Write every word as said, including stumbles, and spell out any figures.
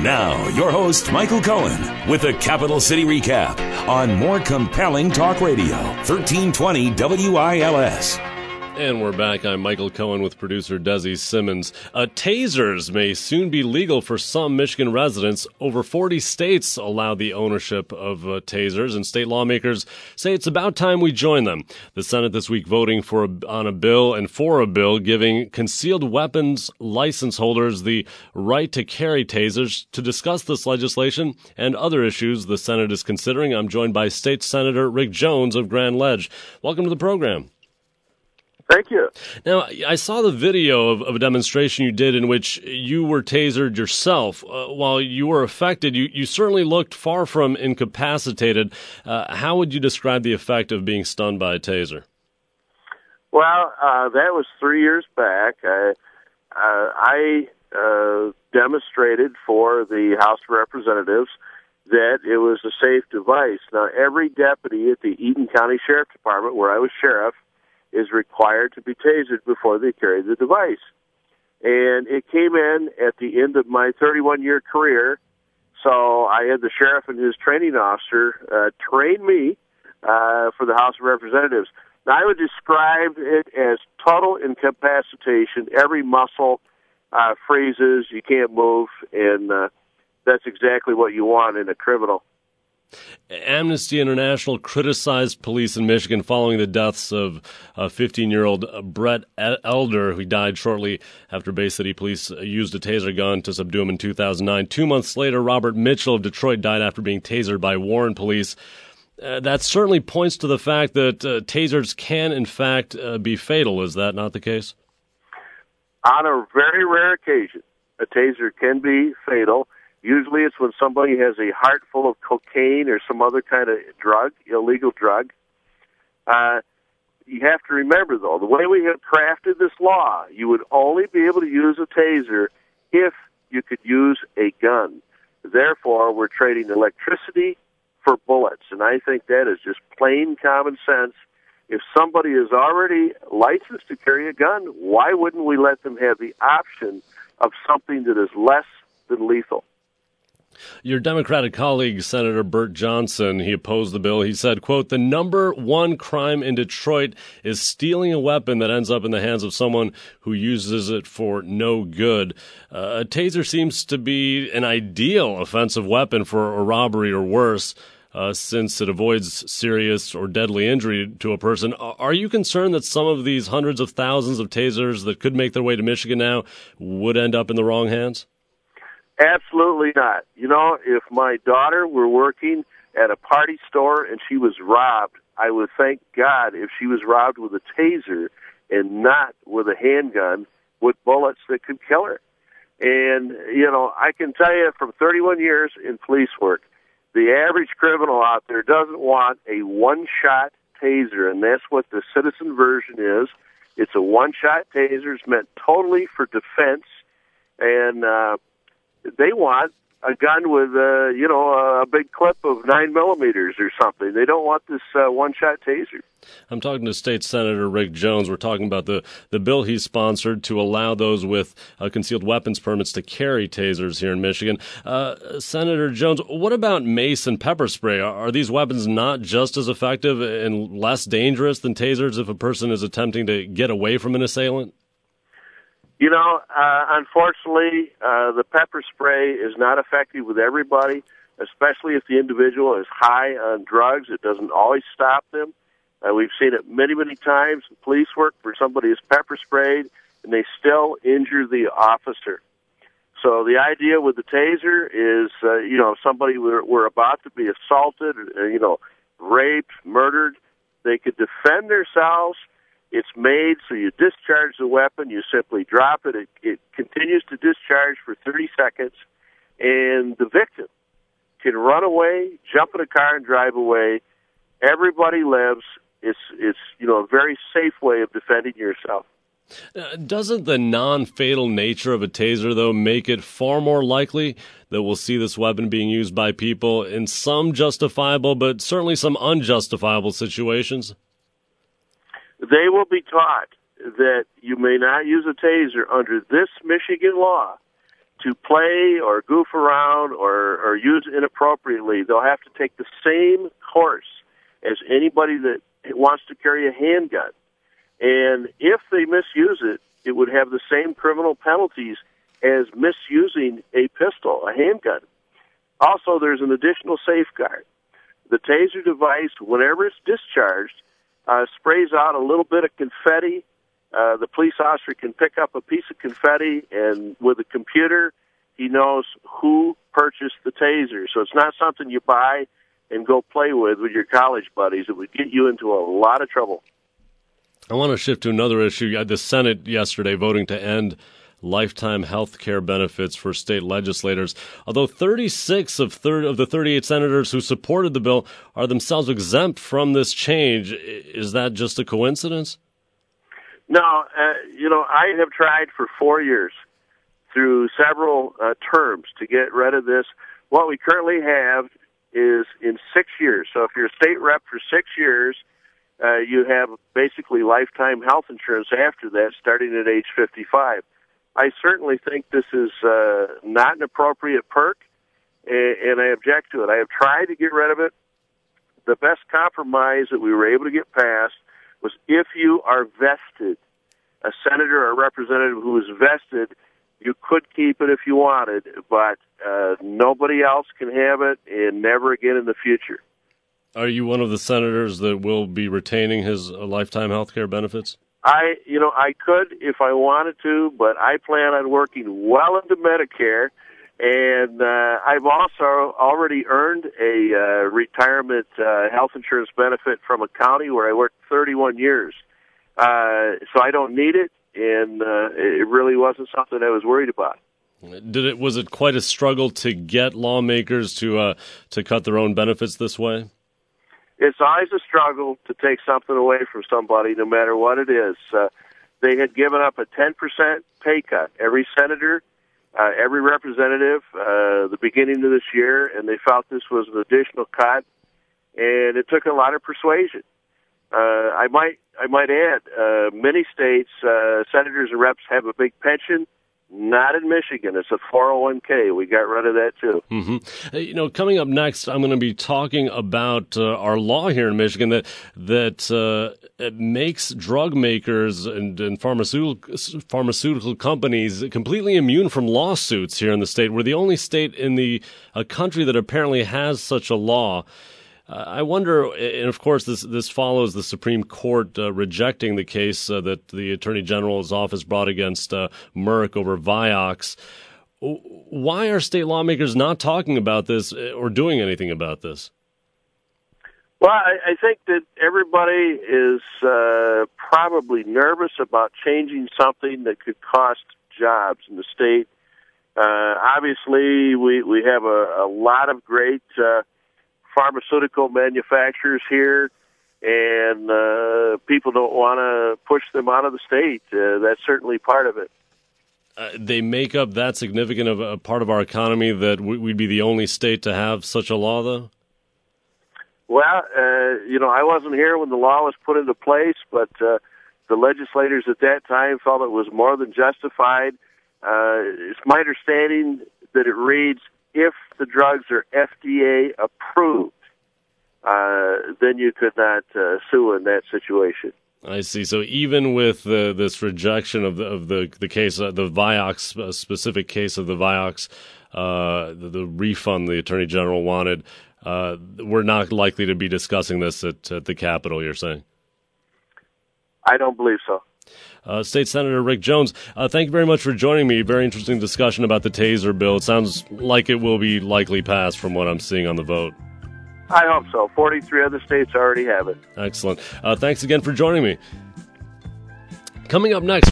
Now, your host, Michael Cohen, with a Capital City recap on more compelling talk radio, thirteen twenty W I L S. And we're back. I'm Michael Cohen with producer Desi Simmons. Uh, tasers may soon be legal for some Michigan residents. Over forty states allow the ownership of uh, tasers, and state lawmakers say it's about time we join them. The Senate this week voting for a, on a bill and for a bill giving concealed weapons license holders the right to carry tasers. To discuss this legislation and other issues the Senate is considering, I'm joined by State Senator Rick Jones of Grand Ledge. Welcome to the program. Thank you. Now, I saw the video of, of a demonstration you did in which you were tasered yourself. Uh, while you were affected, you, you certainly looked far from incapacitated. Uh, how would you describe the effect of being stunned by a taser? Well, uh, that was three years back. I, uh, I uh, demonstrated for the House of Representatives that it was a safe device. Now, every deputy at the Eden County Sheriff Department, where I was sheriff, is required to be tasered before they carry the device. And it came in at the end of my thirty-one-year career, so I had the sheriff and his training officer uh, train me uh, for the House of Representatives. Now, I would describe it as total incapacitation. Every muscle uh, freezes, you can't move, and uh, that's exactly what you want in a criminal. Amnesty International criticized police in Michigan following the deaths of uh, fifteen-year-old Brett Elder, who died shortly after Bay City police used a taser gun to subdue him in two thousand nine. Two months later, Robert Mitchell of Detroit died after being tasered by Warren police. Uh, that certainly points to the fact that uh, tasers can, in fact, uh, be fatal. Is that not the case? On a very rare occasion, a taser can be fatal. Usually it's when somebody has a heart full of cocaine or some other kind of drug, illegal drug. Uh, you have to remember, though, the way we have crafted this law, you would only be able to use a taser if you could use a gun. Therefore, we're trading electricity for bullets, and I think that is just plain common sense. If somebody is already licensed to carry a gun, why wouldn't we let them have the option of something that is less than lethal? Your Democratic colleague, Senator Burt Johnson, he opposed the bill. He said, quote, "The number one crime in Detroit is stealing a weapon that ends up in the hands of someone who uses it for no good." Uh, a taser seems to be an ideal offensive weapon for a robbery or worse, uh, since it avoids serious or deadly injury to a person. Are you concerned that some of these hundreds of thousands of tasers that could make their way to Michigan now would end up in the wrong hands? Absolutely not. You know, if my daughter were working at a party store and she was robbed, I would thank God if she was robbed with a taser and not with a handgun with bullets that could kill her. And, you know, I can tell you from thirty-one years in police work, the average criminal out there doesn't want a one-shot taser, and that's what the citizen version is. It's a one-shot taser. It's meant totally for defense, and uh they want a gun with, uh, you know, a big clip of nine millimeters or something. They don't want this uh, one-shot taser. I'm talking to State Senator Rick Jones. We're talking about the, the bill he sponsored to allow those with uh, concealed weapons permits to carry tasers here in Michigan. Uh, Senator Jones, what about mace and pepper spray? Are, are these weapons not just as effective and less dangerous than tasers if a person is attempting to get away from an assailant? You know, uh, unfortunately, uh, the pepper spray is not effective with everybody, especially if the individual is high on drugs. It doesn't always stop them. Uh, we've seen it many, many times in police work where somebody is pepper sprayed and they still injure the officer. So the idea with the taser is, uh, you know, if somebody were, were about to be assaulted, or, you know, raped, murdered, they could defend themselves. It's made so you discharge the weapon, you simply drop it, it, it continues to discharge for thirty seconds, and the victim can run away, jump in a car and drive away. Everybody lives. It's, it's you know, a very safe way of defending yourself. Uh, doesn't the non-fatal nature of a taser, though, make it far more likely that we'll see this weapon being used by people in some justifiable, but certainly some unjustifiable situations? They will be taught that you may not use a taser under this Michigan law to play or goof around or, or use inappropriately, they'll have to take the same course as anybody that wants to carry a handgun. And if they misuse it, it would have the same criminal penalties as misusing a pistol, a handgun. Also, there's an additional safeguard. The taser device, whenever it's discharged, uh, sprays out a little bit of confetti. Uh, the police officer can pick up a piece of confetti, and with a computer, he knows who purchased the taser. So it's not something you buy and go play with with your college buddies. It would get you into a lot of trouble. I want to shift to another issue. You had the Senate yesterday voting to end lifetime health care benefits for state legislators. Although thirty-six of, thirty, of the thirty-eight senators who supported the bill are themselves exempt from this change, is that just a coincidence? No, uh, you know, I have tried for four years through several uh, terms to get rid of this. What we currently have is in six years. So if you're a state rep for six years, uh, you have basically lifetime health insurance after that, starting at age fifty-five. I certainly think this is uh, not an appropriate perk, and, and I object to it. I have tried to get rid of it. The best compromise that we were able to get passed was if you are vested, a senator or a representative who is vested, you could keep it if you wanted, but uh, nobody else can have it, and never again in the future. Are you one of the senators that will be retaining his uh, lifetime health care benefits? I, you know, I could if I wanted to, but I plan on working well into Medicare, and uh, I've also already earned a uh, retirement uh, health insurance benefit from a county where I worked thirty-one years. Uh, so I don't need it, and uh, it really wasn't something I was worried about. Did it? Was it quite a struggle to get lawmakers to uh, to cut their own benefits this way? It's always a struggle to take something away from somebody, no matter what it is. Uh, they had given up a ten percent pay cut, every senator, uh, every representative, uh, the beginning of this year, and they felt this was an additional cut, and it took a lot of persuasion. Uh, I might, I might add, uh, many states, uh, senators and reps have a big pension. Not in Michigan. It's a four oh one k. We got rid of that, too. Mm-hmm. You know, coming up next, I'm going to be talking about uh, our law here in Michigan that that uh, it makes drug makers and, and pharmaceutical, pharmaceutical companies completely immune from lawsuits here in the state. We're the only state in the uh, country that apparently has such a law. Uh, I wonder, and of course, this this follows the Supreme Court uh, rejecting the case uh, that the Attorney General's office brought against uh, Merck over Vioxx. Why are state lawmakers not talking about this or doing anything about this? Well, I, I think that everybody is uh, probably nervous about changing something that could cost jobs in the state. Uh, obviously, we, we have a, a lot of great uh, pharmaceutical manufacturers here, and uh, people don't want to push them out of the state. Uh, that's certainly part of it. Uh, they make up that significant of a part of our economy that we'd be the only state to have such a law, though? Well, uh, you know, I wasn't here when the law was put into place, but uh, the legislators at that time felt it was more than justified. Uh, it's my understanding that it reads, if the drugs are F D A approved, uh, then you could not uh, sue in that situation. I see. So even with uh, this rejection of the of the the case, uh, the Vioxx uh, specific case of the Vioxx, uh, the, the refund the Attorney General wanted, uh, we're not likely to be discussing this at, at the Capitol. You're saying? I don't believe so. Uh, State Senator Rick Jones, uh, thank you very much for joining me. Very interesting discussion about the taser bill. It sounds like it will be likely passed from what I'm seeing on the vote. I hope so. forty-three other states already have it. Excellent. Uh, thanks again for joining me. Coming up next.